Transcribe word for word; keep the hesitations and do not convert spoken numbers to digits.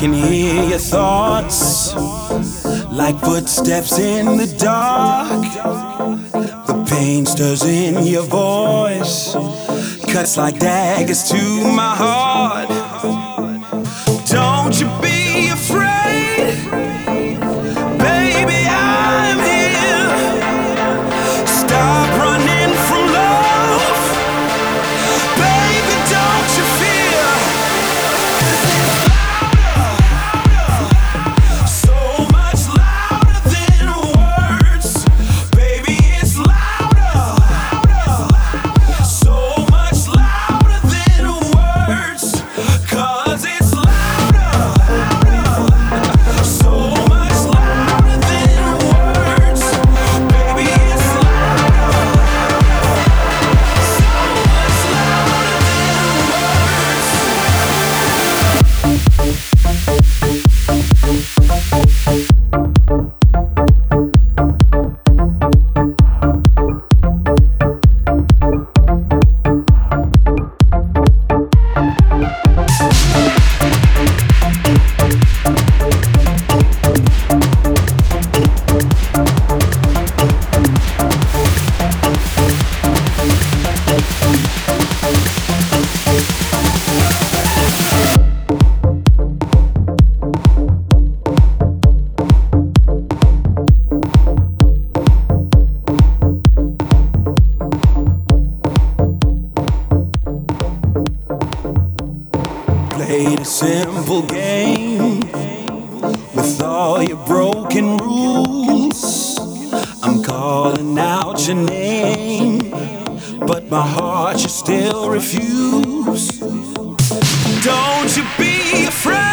can hear your thoughts like footsteps in the dark. The pain stirs in your voice, cuts like daggers to my heart. Don't you be afraid, baby, I'm here. Stop running from love, baby, don't you fear. 'Cause it's louder, so much louder than words. Baby, it's louder, so much louder than words. 'Cause it's louder, so much louder than words. Baby, it's louder, so much louder than words. Played a simple game with all your broken rules. I'm calling out your name, but my heart you still refuse. Don't you be afraid.